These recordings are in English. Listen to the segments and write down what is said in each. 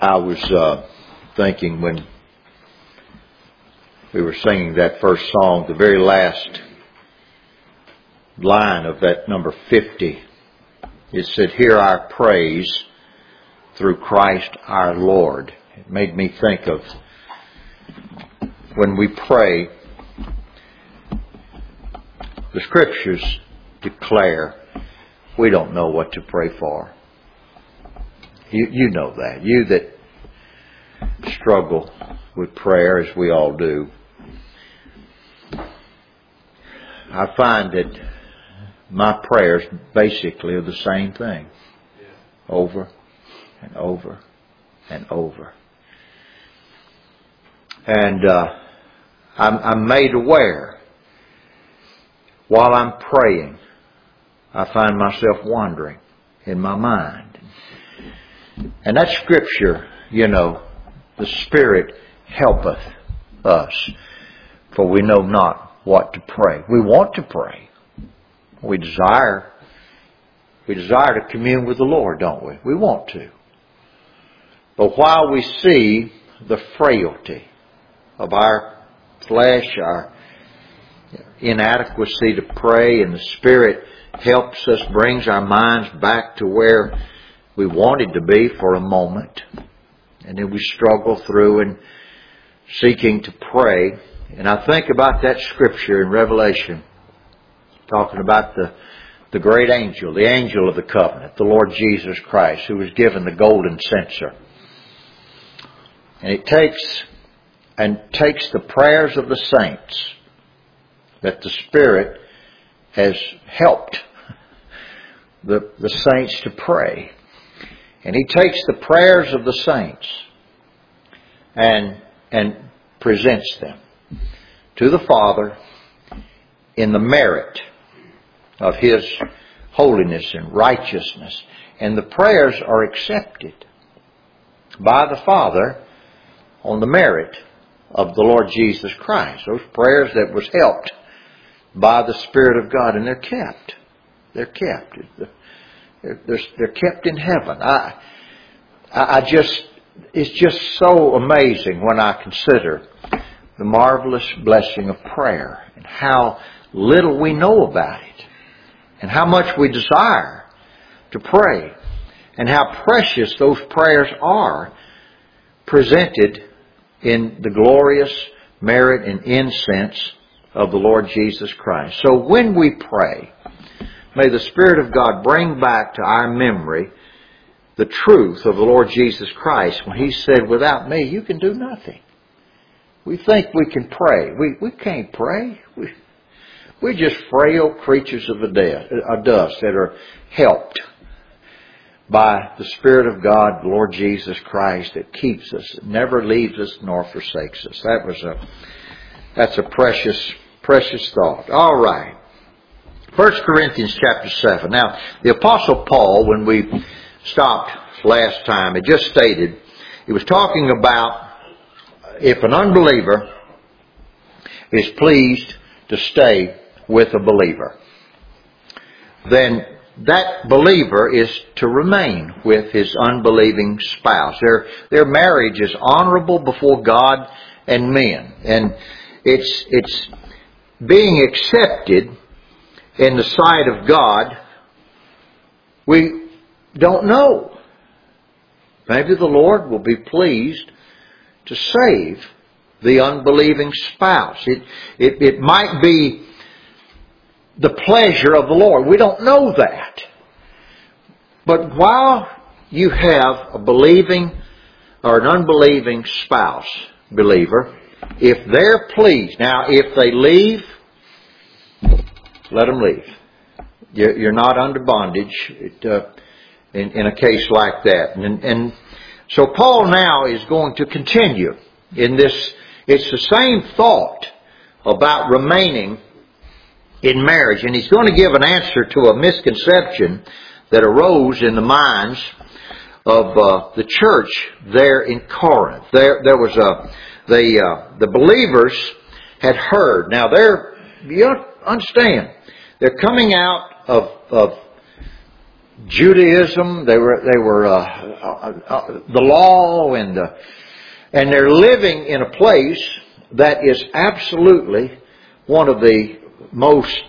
I was thinking when we were singing that first song, the very last line of that number 50, it said, "Hear our praise through Christ our Lord." It made me think of when we pray, the Scriptures declare we don't know what to pray for. You know that. You that struggle with prayer, as we all do. I find that my prayers basically are the same thing. Over and over and over. And I'm made aware while I'm praying, I find myself wandering in my mind. And that Scripture, the Spirit helpeth us, for we know not what to pray. We want to pray. We desire to commune with the Lord, don't we? We want to. But while we see the frailty of our flesh, our inadequacy to pray, and the Spirit helps us, brings our minds back to where we wanted to be for a moment, and then we struggle through and seeking to pray. And I think about that Scripture in Revelation, talking about the great angel, the angel of the covenant, the Lord Jesus Christ, who was given the golden censer. And it takes the prayers of the saints that the Spirit has helped the saints to pray. And He takes the prayers of the saints and presents them to the Father in the merit of His holiness and righteousness. And the prayers are accepted by the Father on the merit of the Lord Jesus Christ. Those prayers that was helped by the Spirit of God, and they're kept. They're kept. They're kept in heaven. It's just so amazing when I consider the marvelous blessing of prayer and how little we know about it and how much we desire to pray and how precious those prayers are presented in the glorious merit and incense of the Lord Jesus Christ. So when we pray, may the Spirit of God bring back to our memory the truth of the Lord Jesus Christ when He said, "Without me, you can do nothing." We think we can pray. We can't pray. We're just frail creatures of dust that are helped by the Spirit of God, the Lord Jesus Christ, that keeps us, never leaves us nor forsakes us. That's a precious thought. All right. 1 Corinthians chapter 7. Now, the Apostle Paul, when we stopped last time, it just stated, he was talking about if an unbeliever is pleased to stay with a believer, then that believer is to remain with his unbelieving spouse. Their marriage is honorable before God and men. And it's being accepted in the sight of God. We don't know. Maybe the Lord will be pleased to save the unbelieving spouse. It might be the pleasure of the Lord. We don't know that. But while you have a believing or an unbelieving spouse, believer, if they're pleased, now if they leave, let them leave. You're not under bondage in a case like that. And so Paul now is going to continue in this. It's the same thought about remaining in marriage. And he's going to give an answer to a misconception that arose in the minds of the church there in Corinth. There was the believers had heard. Now you understand, they're coming out of Judaism. They were the law, and they're living in a place that is absolutely one of the most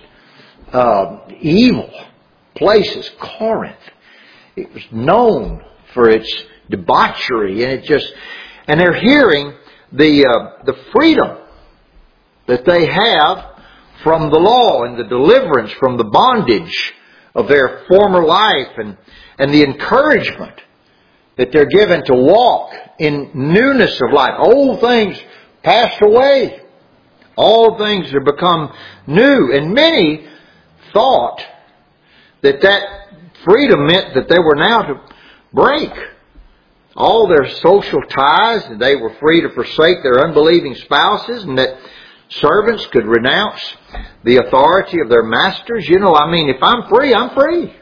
evil places. Corinth. It was known for its debauchery, and they're hearing the freedom that they have from the law and the deliverance from the bondage of their former life, and the encouragement that they're given to walk in newness of life. Old things passed away. All things have become new. And many thought that freedom meant that they were now to break all their social ties, and they were free to forsake their unbelieving spouses, and that servants could renounce the authority of their masters. If I'm free, I'm free.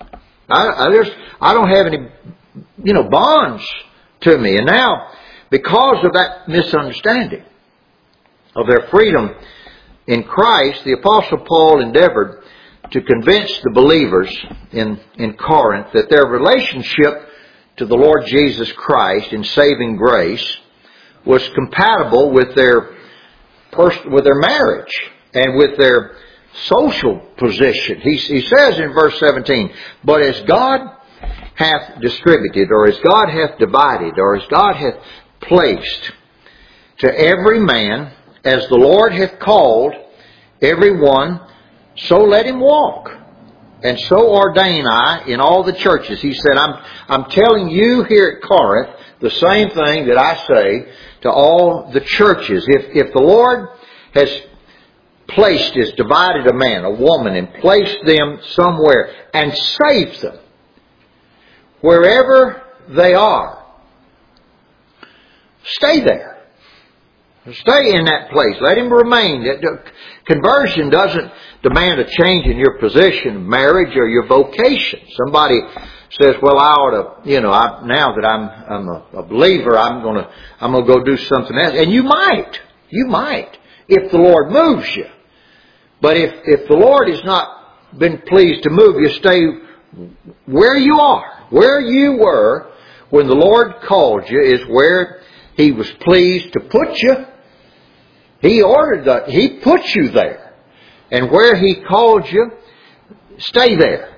I don't have any, bonds to me. And now, because of that misunderstanding of their freedom in Christ, the Apostle Paul endeavored to convince the believers in Corinth that their relationship to the Lord Jesus Christ in saving grace was compatible with their marriage and with their social position. He says in verse 17, "But as God hath distributed, or as God hath divided, or as God hath placed to every man, as the Lord hath called every one, so let him walk. And so ordain I in all the churches." He said, I'm telling you here at Corinth the same thing that I say to all the churches. If the Lord has divided a man, a woman, and placed them somewhere and saved them, wherever they are, stay there. Stay in that place. Let him remain. Conversion doesn't demand a change in your position of marriage or your vocation. Somebody says, "Well, I ought to, now that I'm a believer, I'm going to go do something else." And you might, if the Lord moves you. But if the Lord has not been pleased to move you, stay where you are. Where you were when the Lord called you is where He was pleased to put you. He ordered that. He put you there. And where He called you, stay there.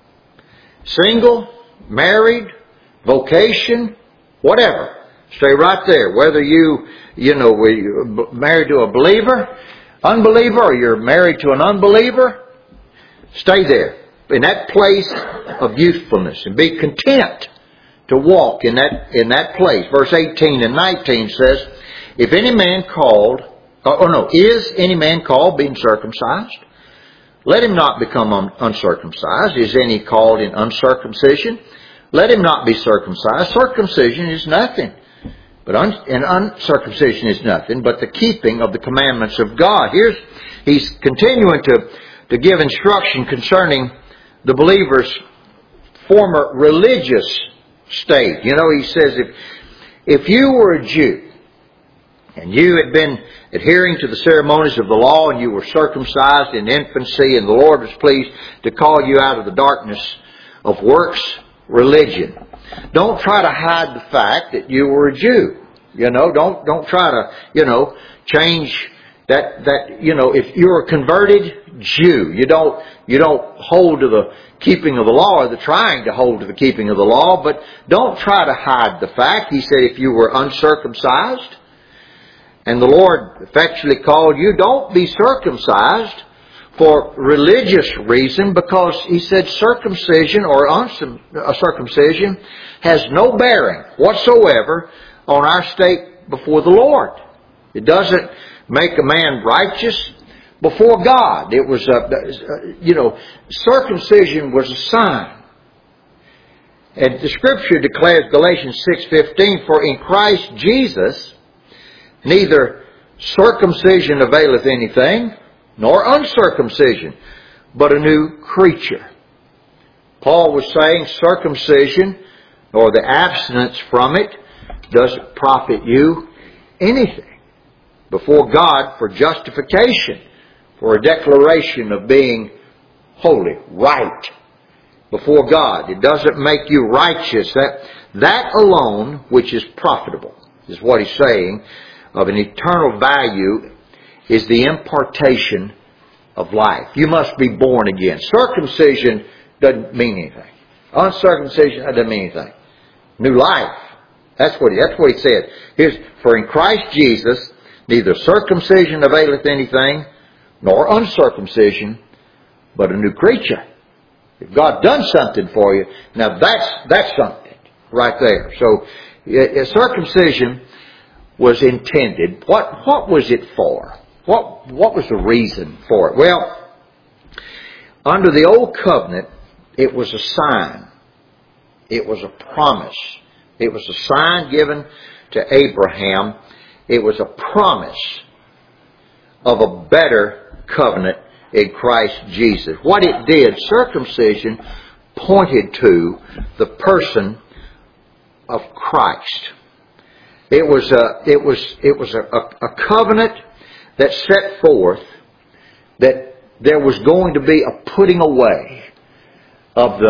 Single, married, vocation, whatever. Stay right there. Whether you're married to a believer, unbeliever, or you're married to an unbeliever, stay there. In that place of youthfulness, and be content to walk in that place. Verse 18 and 19 says, "If any man called, is any man called being circumcised? Let him not become uncircumcised. Is any called in uncircumcision? Let him not be circumcised. Circumcision is nothing, and uncircumcision is nothing, but the keeping of the commandments of God." He's continuing to give instruction concerning the believer's former religious state. He says, if you were a Jew and you had been adhering to the ceremonies of the law, and you were circumcised in infancy, and the Lord was pleased to call you out of the darkness of works religion, don't try to hide the fact that you were a Jew. Don't try to change that if you're a converted Jew, you don't hold to the keeping of the law, or the trying to hold to the keeping of the law, but don't try to hide the fact. He said, if you were uncircumcised and the Lord effectually called you, don't be circumcised for religious reason, because He said circumcision or uncircumcision has no bearing whatsoever on our state before the Lord. It doesn't make a man righteous before God. It was circumcision was a sign. And the Scripture declares, Galatians 6:15, "For in Christ Jesus neither circumcision availeth anything, nor uncircumcision, but a new creature." Paul was saying circumcision, or the abstinence from it, doesn't profit you anything before God for justification, for a declaration of being holy, right, before God. It doesn't make you righteous. That alone, which is profitable, is what he's saying, of an eternal value, is the impartation of life. You must be born again. Circumcision doesn't mean anything. Uncircumcision doesn't mean anything. New life. That's what he said. For in Christ Jesus, neither circumcision availeth anything, nor uncircumcision, but a new creature. If God done something for you, now that's something right there. So circumcision was intended. What was it for? What was the reason for it? Well, under the old covenant, it was a sign. It was a promise. It was a sign given to Abraham. It was a promise of a better covenant in Christ Jesus. What it did, circumcision pointed to the person of Christ. It was a covenant that set forth that there was going to be a putting away of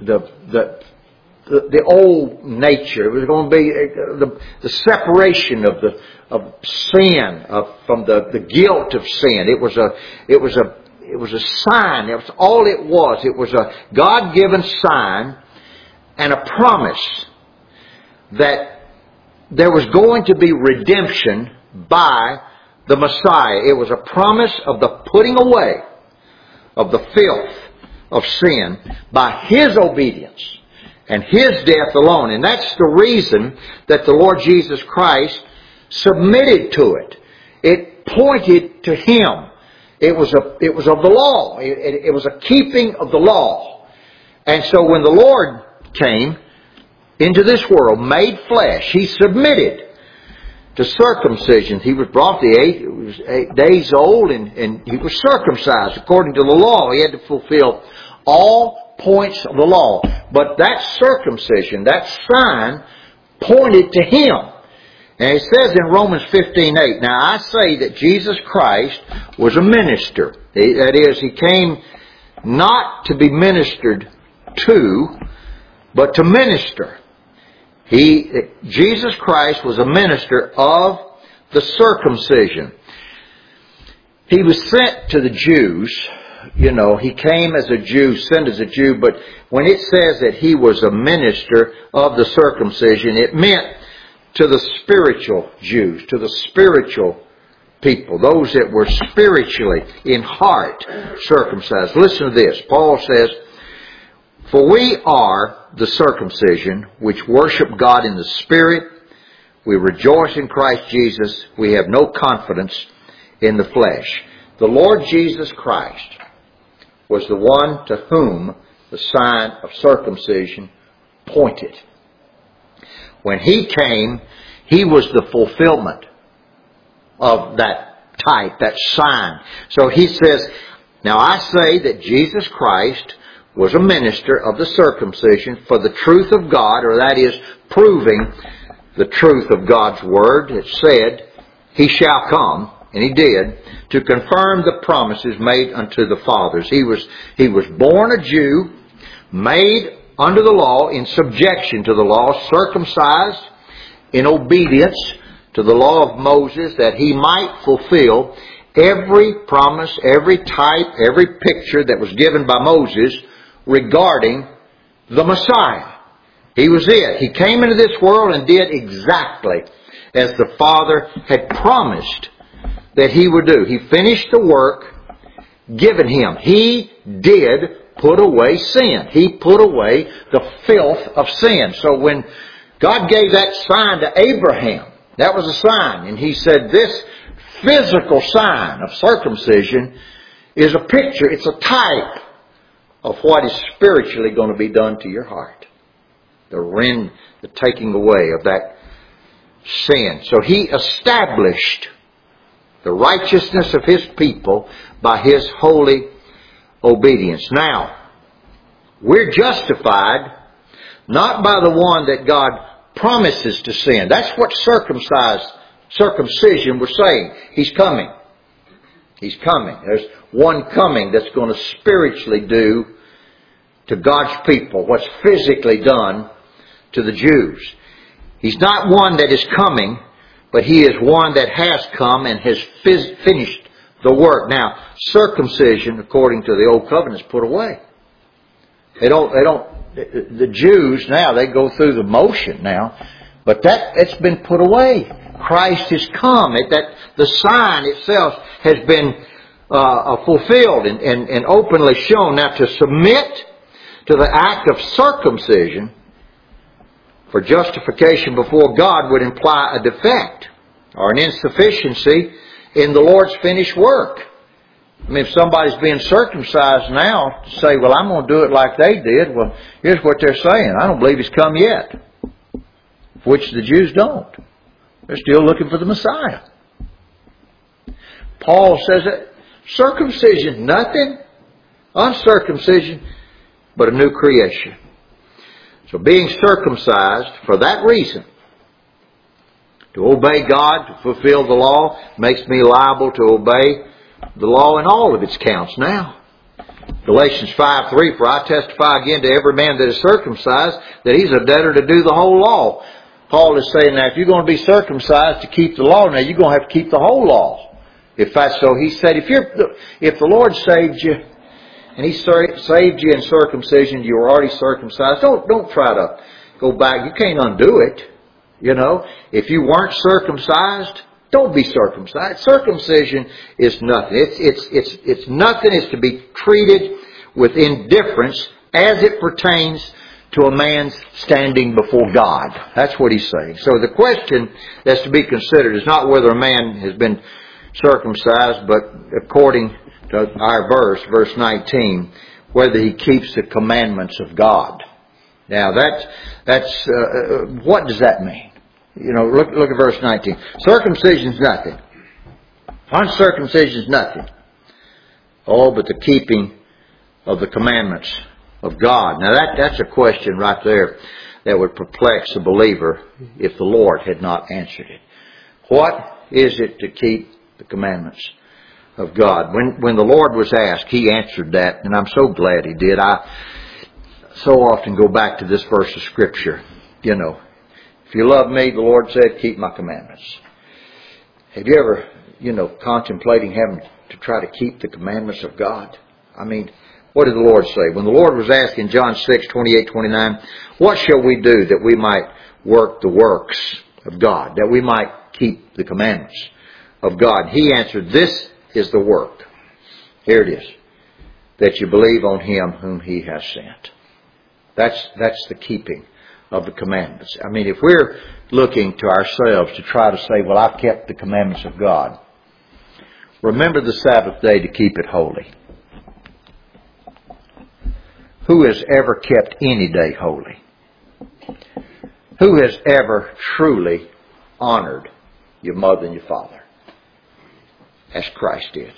the old nature. It was going to be the separation of sin, from the guilt of sin. It was a sign. That was all it was. It was a God-given sign and a promise that there was going to be redemption by the Messiah. It was a promise of the putting away of the filth of sin by His obedience and His death alone. And that's the reason that the Lord Jesus Christ submitted to it. It pointed to Him. It was of the law. It was a keeping of the law. And so when the Lord came into this world, made flesh, He submitted to circumcision. He was brought he was 8 days old, and He was circumcised according to the law. He had to fulfill all points of the law. But that circumcision, that sign, pointed to Him. And it says in Romans 15:8, now I say that Jesus Christ was a minister. That is, He came not to be ministered to, but to minister. Jesus Christ was a minister of the circumcision. He was sent to the Jews. You know, He came as a Jew, sent as a Jew, but when it says that He was a minister of the circumcision, it meant to the spiritual Jews, to the spiritual people, those that were spiritually in heart circumcised. Listen to this. Paul says, for we are the circumcision which worship God in the Spirit. We rejoice in Christ Jesus. We have no confidence in the flesh. The Lord Jesus Christ was the one to whom the sign of circumcision pointed. When He came, He was the fulfillment of that type, that sign. So He says, now I say that Jesus Christ was a minister of the circumcision for the truth of God, or that is, proving the truth of God's Word. It said, He shall come, and He did, to confirm the promises made unto the fathers. He was born a Jew, made under the law, in subjection to the law, circumcised in obedience to the law of Moses, that He might fulfill every promise, every type, every picture that was given by Moses regarding the Messiah. He was it. He came into this world and did exactly as the Father had promised that He would do. He finished the work given Him. He did put away sin. He put away the filth of sin. So when God gave that sign to Abraham, that was a sign. And He said this physical sign of circumcision is a picture, it's a type of what is spiritually going to be done to your heart. The taking away of that sin. So He established the righteousness of His people by His holy obedience. Now, we're justified not by the one that God promises to send. That's what circumcision was saying. He's coming. He's coming. There's one coming that's going to spiritually do to God's people, what's physically done to the Jews. He's not one that is coming, but He is one that has come and has finished the work. Now, circumcision, according to the Old Covenant, is put away. The Jews now, they go through the motion now, but it's been put away. Christ has come. The sign itself has been fulfilled and openly shown. Now, to submit to the act of circumcision for justification before God would imply a defect or an insufficiency in the Lord's finished work. I mean, if somebody's being circumcised now, to say, well, I'm going to do it like they did, well, here's what they're saying. I don't believe He's come yet. Which the Jews don't. They're still looking for the Messiah. Paul says that circumcision, nothing. Uncircumcision, but a new creation. So being circumcised for that reason, to obey God, to fulfill the law, makes me liable to obey the law in all of its counts now. Galatians 5:3, for I testify again to every man that is circumcised that he's a debtor to do the whole law. Paul is saying now, if you're going to be circumcised to keep the law, now you're going to have to keep the whole law. If that's so, he said, if the Lord saved you, and He saved you in circumcision, you were already circumcised, don't try to go back. You can't undo it. You know, if you weren't circumcised, don't be circumcised. Circumcision is nothing. It's nothing. It's to be treated with indifference as it pertains to a man's standing before God. That's what he's saying. So the question that's to be considered is not whether a man has been circumcised, but according to our verse 19, whether he keeps the commandments of God. Now that's what does that mean? You know, look at verse 19. Circumcision is nothing. Uncircumcision is nothing. Oh, but the keeping of the commandments of God. Now that's a question right there that would perplex a believer if the Lord had not answered it. What is it to keep the commandments of God? When the Lord was asked, He answered that, and I'm so glad He did. I so often go back to this verse of Scripture. You know, if you love me, the Lord said, keep my commandments. Have you ever, contemplating having to try to keep the commandments of God? I mean, what did the Lord say? When the Lord was asked in John 6:28-29, what shall we do that we might work the works of God, that we might keep the commandments of God? He answered, this is the work. Here it is. That you believe on Him whom He has sent. That's the keeping of the commandments. I mean, if we're looking to ourselves to try to say, well, I've kept the commandments of God, remember the Sabbath day to keep it holy. Who has ever kept any day holy? Who has ever truly honored your mother and your father as Christ did?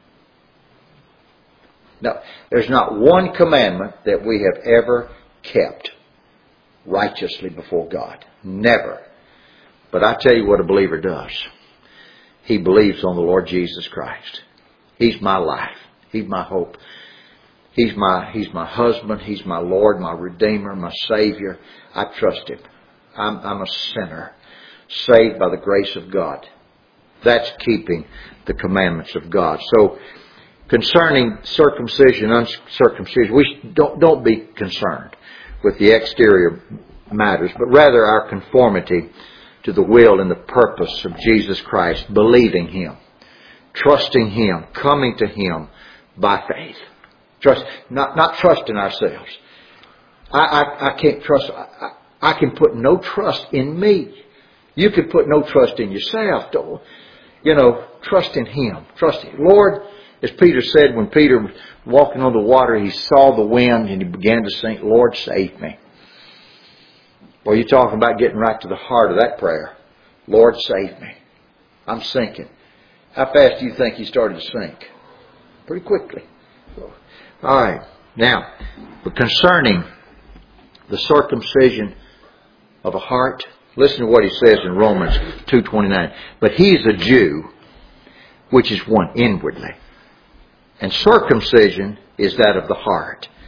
No, there's not one commandment that we have ever kept righteously before God. Never. But I tell you what a believer does. He believes on the Lord Jesus Christ. He's my life. He's my hope. He's my husband. He's my Lord, my Redeemer, my Savior. I trust Him. I'm a sinner, saved by the grace of God. That's keeping the commandments of God. So, concerning circumcision, uncircumcision, we don't be concerned with the exterior matters, but rather our conformity to the will and the purpose of Jesus Christ, believing Him, trusting Him, coming to Him by faith. Not trusting ourselves. I can't trust. I can put no trust in me. You can put no trust in yourself. Trust in Him. Trust Him. Lord, as Peter said, when Peter was walking on the water, he saw the wind and he began to sink, Lord, save me. Well, you're talking about getting right to the heart of that prayer. Lord, save me. I'm sinking. How fast do you think he started to sink? Pretty quickly. All right. Now, but concerning the circumcision of a heart, listen to what he says in Romans 2:29. But he is a Jew, which is one inwardly. And circumcision is that of the heart,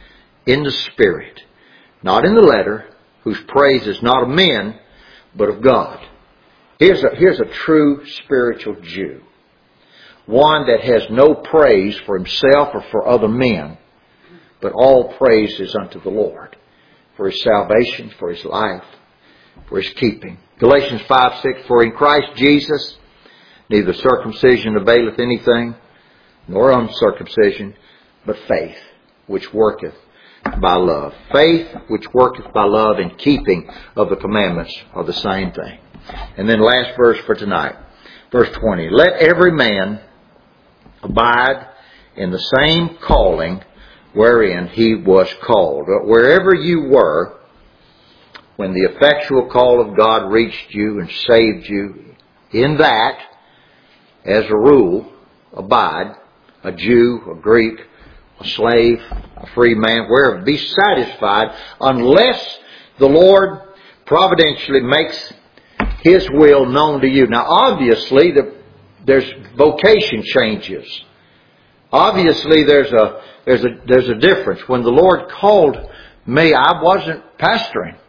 in the Spirit, not in the letter, whose praise is not of men, but of God. Here's a true spiritual Jew. One that has no praise for himself or for other men, but all praise is unto the Lord for His salvation, for His life, for His keeping. Galatians 5:6, for in Christ Jesus neither circumcision availeth anything, nor uncircumcision, but faith, which worketh by love. Faith which worketh by love and keeping of the commandments are the same thing. And then last verse for tonight, verse 20. Let every man abide in the same calling wherein he was called. Wherever you were, when the effectual call of God reached you and saved you, in that, as a rule, abide, a Jew, a Greek, a slave, a free man, wherever. Be satisfied unless the Lord providentially makes His will known to you. Now obviously there's vocation changes. Obviously there's a difference. When the Lord called me, I wasn't pastoring.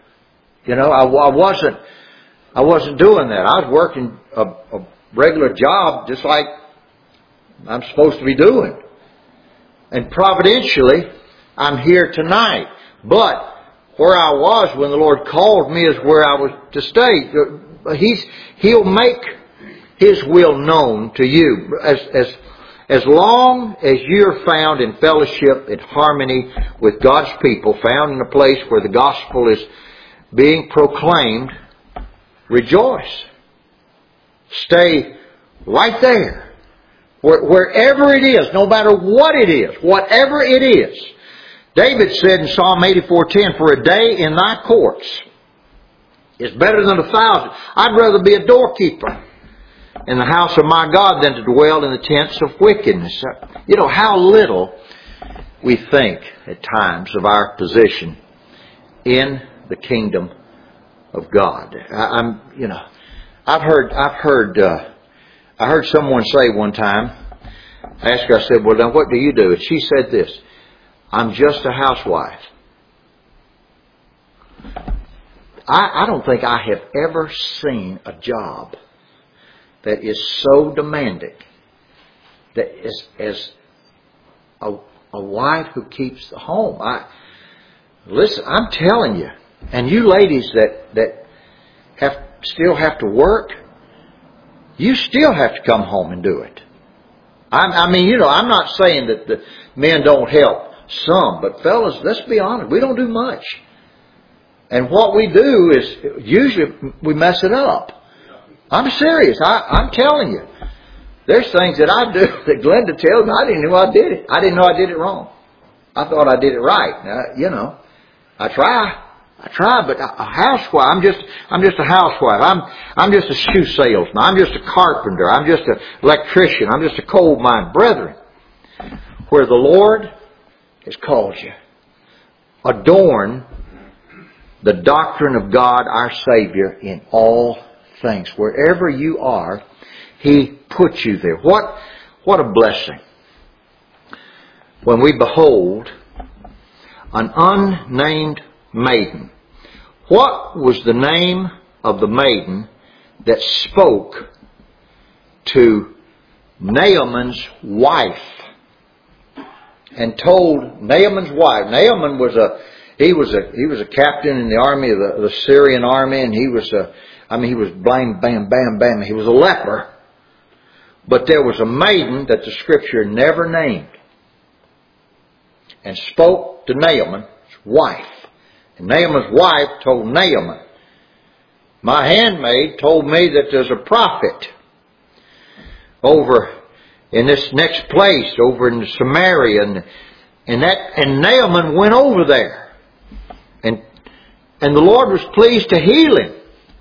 I wasn't doing that. I was working a regular job just like I'm supposed to be doing. And providentially, I'm here tonight. But where I was when the Lord called me is where I was to stay. He'll make His will known to you. As long as you're found in fellowship, in harmony with God's people, found in a place where the gospel is being proclaimed, rejoice. Stay right there. Wherever it is, no matter what it is, whatever it is. David said in Psalm 84:10, for a day in thy courts is better than 1,000. I'd rather be a doorkeeper in the house of my God than to dwell in the tents of wickedness. How little we think at times of our position in the kingdom of God. I heard someone say one time, I asked her, I said, well, now what do you do? And she said this, I'm just a housewife. I don't think I have ever seen a job that is so demanding that as a wife who keeps the home. Listen, I'm telling you, and you ladies that still have to work, you still have to come home and do it. I'm not saying that the men don't help some, but fellas, let's be honest, we don't do much. And what we do is, usually we mess it up. I'm serious. I'm telling you. There's things that I do that Glenda tells me I didn't know I did it. I didn't know I did it wrong. I thought I did it right. Now, I try, but a housewife, I'm just a housewife. I'm just a shoe salesman. I'm just a carpenter. I'm just an electrician. I'm just a coal mine. Brethren, where the Lord has called you, adorn the doctrine of God our Savior in all things. Wherever you are, He puts you there. What a blessing when we behold an unnamed maiden. What was the name of the maiden that spoke to Naaman's wife and told Naaman's wife? Naaman was a captain in the army of the Syrian army, and he was blam, bam, bam, bam. He was a leper. But there was a maiden that the Scripture never named and spoke to Naaman's wife. And Naaman's wife told Naaman, my handmaid told me that there's a prophet over in this next place, over in Samaria, and Naaman went over there. And the Lord was pleased to heal him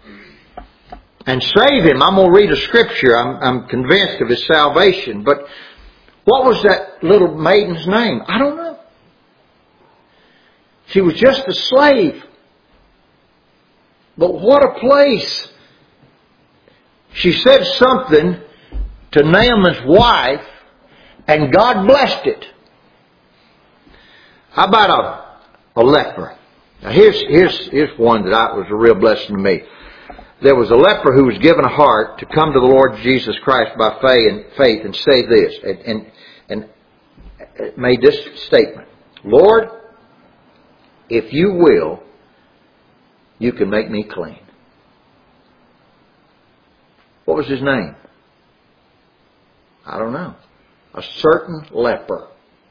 and save him. I'm going to read a scripture. I'm convinced of his salvation. But what was that little maiden's name? I don't know. She was just a slave. But what a place. She said something to Naaman's wife, and God blessed it. How about a leper. Now here's one that was a real blessing to me. There was a leper who was given a heart to come to the Lord Jesus Christ by faith and say this, and made this statement: Lord, if you will, you can make me clean. What was his name? I don't know. A certain leper.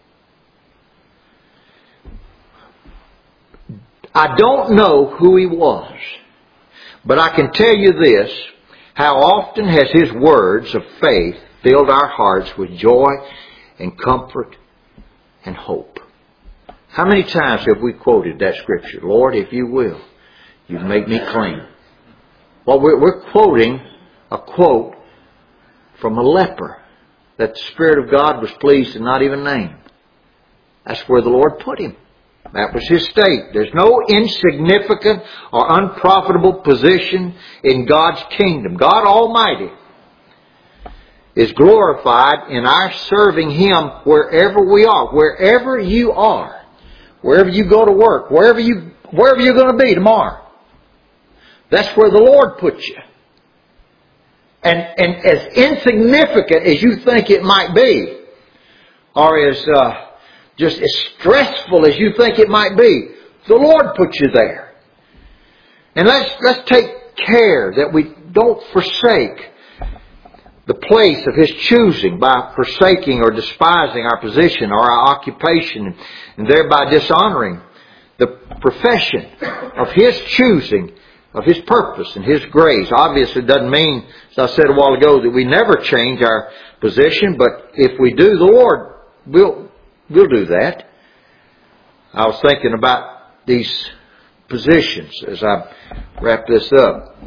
I don't know who he was, but I can tell you this: how often has his words of faith filled our hearts with joy and comfort and hope? How many times have we quoted that scripture? Lord, if you will, you make me clean. Well, we're quoting a quote from a leper that the Spirit of God was pleased to not even name. That's where the Lord put him. That was his state. There's no insignificant or unprofitable position in God's kingdom. God Almighty is glorified in our serving Him wherever we are. Wherever you are. Wherever you go to work. Wherever you're going to be tomorrow. That's where the Lord puts you. And as insignificant as you think it might be, or as just as stressful as you think it might be, the Lord puts you there. And let's take care that we don't forsake the place of His choosing by forsaking or despising our position or our occupation, and thereby dishonoring the profession of His choosing, of His purpose and His grace. Obviously it doesn't mean, as I said a while ago, that we never change our position, but if we do, the Lord will do that. I was thinking about these positions as I wrap this up.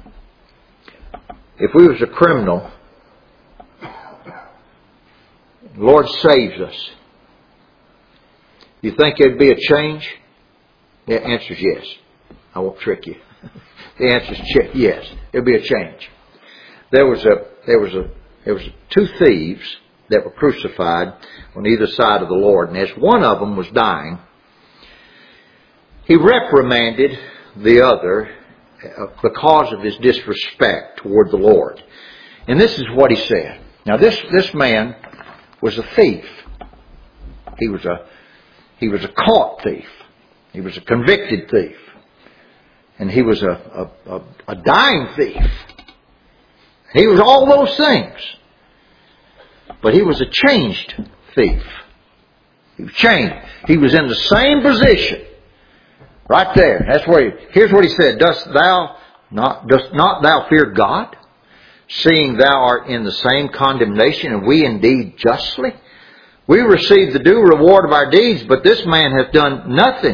If we was a criminal, the Lord saves us. You think there'd be a change? The answer is yes. I won't trick you. The answer is yes. There'll be a change. There was two thieves that were crucified on either side of the Lord, and as one of them was dying, he reprimanded the other because of his disrespect toward the Lord. And this is what he said. Now this man was a thief. He was a caught thief. He was a convicted thief. And he was a dying thief. He was all those things. But he was a changed thief. He was changed. He was in the same position. Right there. That's where here's what he said. Dost not thou fear God, seeing thou art in the same condemnation, and we indeed justly? We receive the due reward of our deeds, but this man hath done nothing.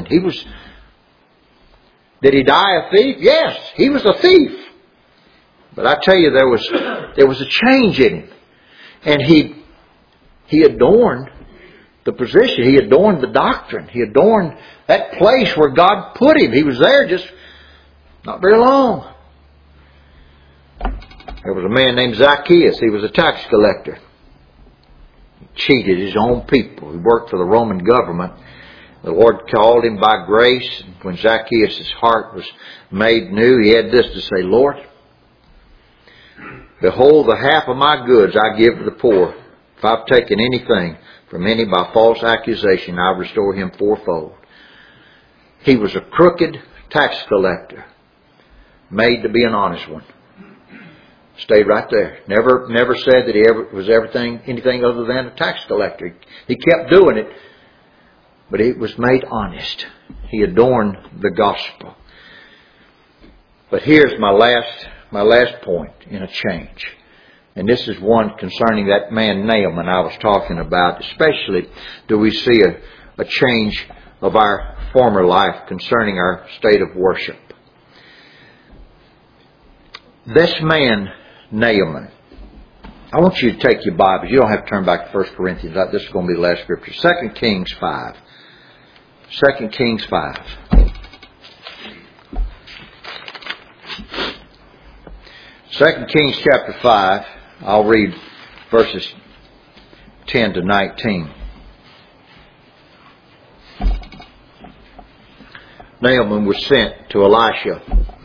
Did he die a thief? Yes, he was a thief. But I tell you, there was a change in him. And he adorned the position. He adorned the doctrine. He adorned that place where God put him. He was there just not very long. There was a man named Zacchaeus. He was a tax collector. He cheated his own people. He worked for the Roman government. The Lord called him by grace. When Zacchaeus' heart was made new, he had this to say: Lord, behold, the half of my goods I give to the poor. If I've taken anything from any by false accusation, I restore him fourfold. He was a crooked tax collector, made to be an honest one. Stayed right there. Never said that he ever was anything other than a tax collector. He kept doing it, but he was made honest. He adorned the gospel. But here's my last point in a change. And this is one concerning that man Naaman I was talking about. Especially do we see a change of our former life concerning our state of worship. This man Naaman. I want you to take your Bibles. You don't have to turn back to 1 Corinthians. This is going to be the last scripture. 2 Kings 5. 2 Kings 5. 2 Kings chapter 5. I'll read verses 10 to 19. Naaman was sent to Elisha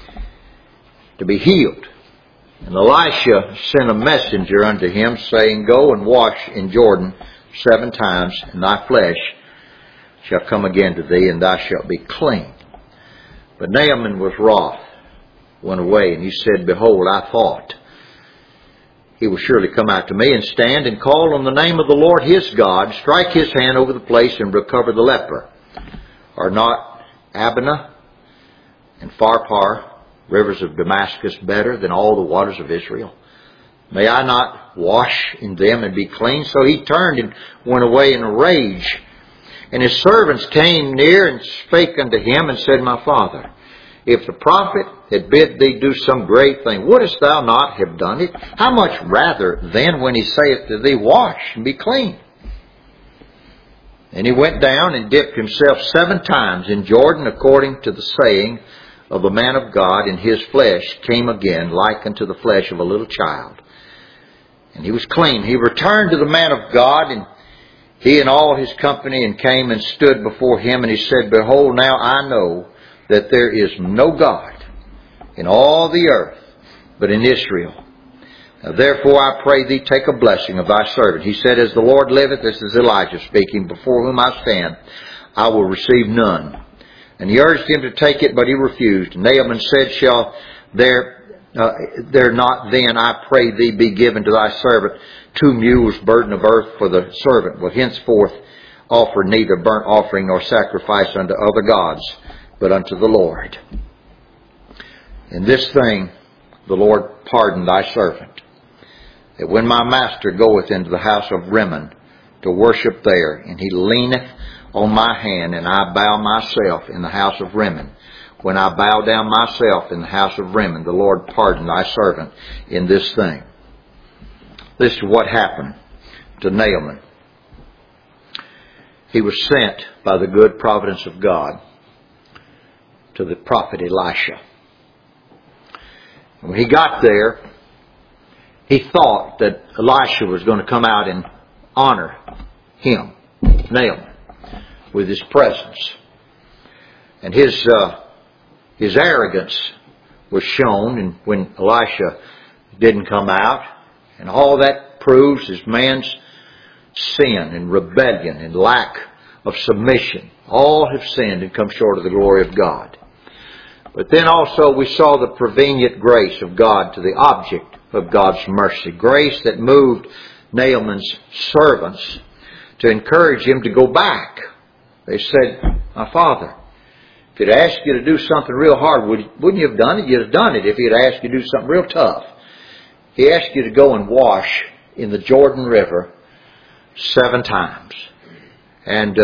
to be healed. And Elisha sent a messenger unto him, saying, Go and wash in Jordan 7 times, and thy flesh shall come again to thee, and thou shalt be clean. But Naaman was wroth, went away, and he said, Behold, I thought he will surely come out to me, and stand and call on the name of the Lord his God, strike his hand over the place, and recover the leper. Are not Abana and Pharpar, rivers of Damascus, better than all the waters of Israel? May I not wash in them and be clean? So he turned and went away in a rage. And his servants came near and spake unto him, and said, My father, if the prophet had bid thee do some great thing, wouldest thou not have done it? How much rather then when he saith to thee, Wash and be clean? And he went down and dipped himself 7 times in Jordan, according to the saying of the man of God, and his flesh came again like unto the flesh of a little child. And he was clean. He returned to the man of God, and he and all his company, and came and stood before him, and he said, Behold, now I know that there is no God in all the earth but in Israel. Now, therefore I pray thee, take a blessing of thy servant. He said, As the Lord liveth, this is Elijah speaking, before whom I stand, I will receive none. And he urged him to take it, but he refused. Naaman said, Shall there not then, I pray thee, be given to thy servant 2 mules burden of earth? For the servant will henceforth offer neither burnt offering nor sacrifice unto other gods, but unto the Lord. In this thing the Lord pardon thy servant, that when my master goeth into the house of Rimmon to worship there, and he leaneth on my hand, and I bow myself in the house of Rimmon, when I bow down myself in the house of Rimmon, the Lord pardon thy servant in this thing. This is what happened to Naaman. He was sent by the good providence of God to the prophet Elisha. When he got there, he thought that Elisha was going to come out and honor him, Naaman, with his presence. And his arrogance was shown, and when Elisha didn't come out, and all that proves is man's sin and rebellion and lack of submission. All have sinned and come short of the glory of God. But then also we saw the prevenient grace of God to the object of God's mercy. Grace that moved Naaman's servants to encourage him to go back. They said, My father, if he'd asked you to do something real hard, wouldn't you have done it? You'd have done it if he'd asked you to do something real tough. He asked you to go and wash in the Jordan River 7 times. And,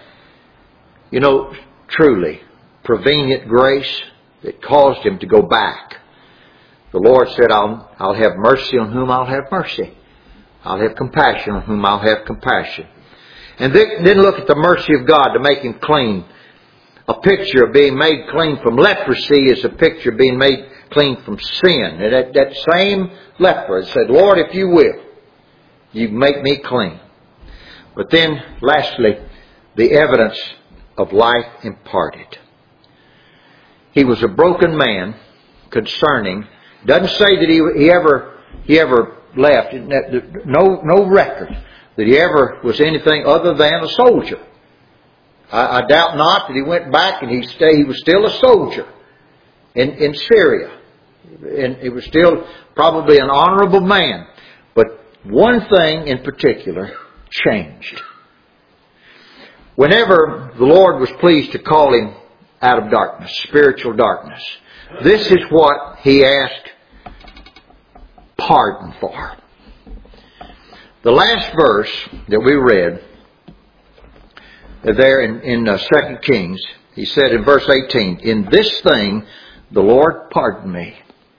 truly, prevenient grace that caused him to go back. The Lord said, I'll have mercy on whom I'll have mercy. I'll have compassion on whom I'll have compassion. And then look at the mercy of God to make him clean. A picture of being made clean from leprosy is a picture of being made clean from sin. And that same leper said, Lord, if you will, you make me clean. But then, lastly, the evidence of life imparted. He was a broken man concerning, doesn't say that he ever left, no record that he ever was anything other than a soldier. I doubt not that he went back and he was still a soldier in Syria. And he was still probably an honorable man. But one thing in particular changed. Whenever the Lord was pleased to call him out of darkness, spiritual darkness, this is what he asked pardon for. The last verse that we read there in 2 Kings, he said in verse 18, In this thing the Lord pardoned me.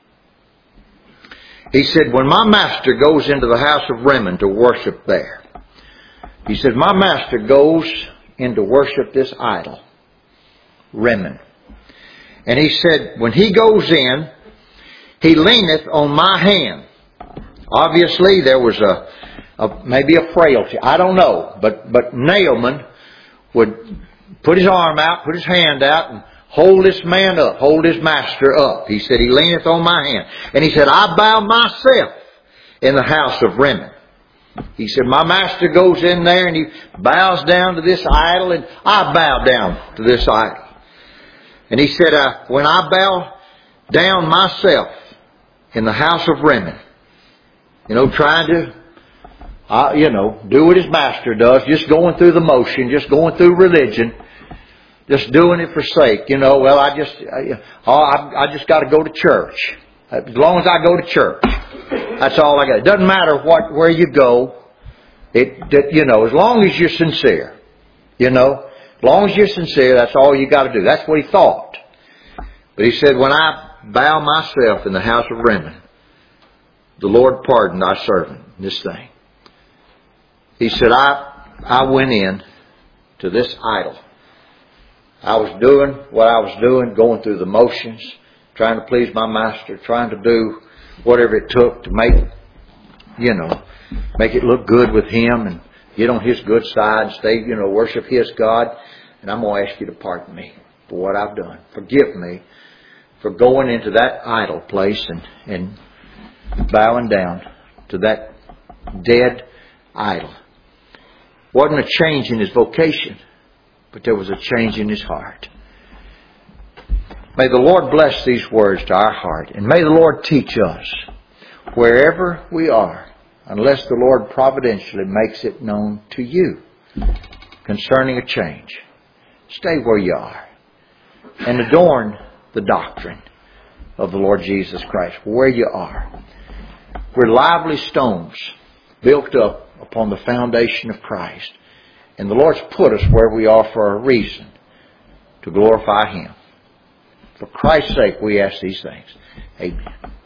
He said, when my master goes into the house of Rimmon to worship there, he said, my master goes in to worship this idol, Rimmon. And he said, when he goes in, he leaneth on my hand. Obviously, there was maybe a frailty. I don't know. But Naaman would put his arm out, put his hand out, and hold this man up, hold his master up. He said, he leaneth on my hand. And he said, I bow myself in the house of Rimmon. He said, my master goes in there and he bows down to this idol, and I bow down to this idol. And he said, when I bow down myself in the house of Rimmon, trying to, do what his master does, just going through the motion, just going through religion, just doing it for sake. I just got to go to church. As long as I go to church, that's all I got. It doesn't matter where you go. As long as you're sincere, as long as you're sincere, that's all you got to do. That's what he thought. But he said, when I bow myself in the house of Rimmon, the Lord pardon thy servant this thing. He said, I went in to this idol. I was doing what I was doing, going through the motions, trying to please my master, trying to do whatever it took to make it look good with him and get on his good side and stay, worship his God. And I'm going to ask you to pardon me for what I've done. Forgive me for going into that idol place and bowing down to that dead idol. Wasn't a change in his vocation, but there was a change in his heart. May the Lord bless these words to our heart, and may the Lord teach us wherever we are, unless the Lord providentially makes it known to you concerning a change. Stay where you are and adorn the doctrine of the Lord Jesus Christ where you are. We're lively stones built up upon the foundation of Christ. And the Lord's put us where we are for a reason, to glorify Him. For Christ's sake we ask these things. Amen.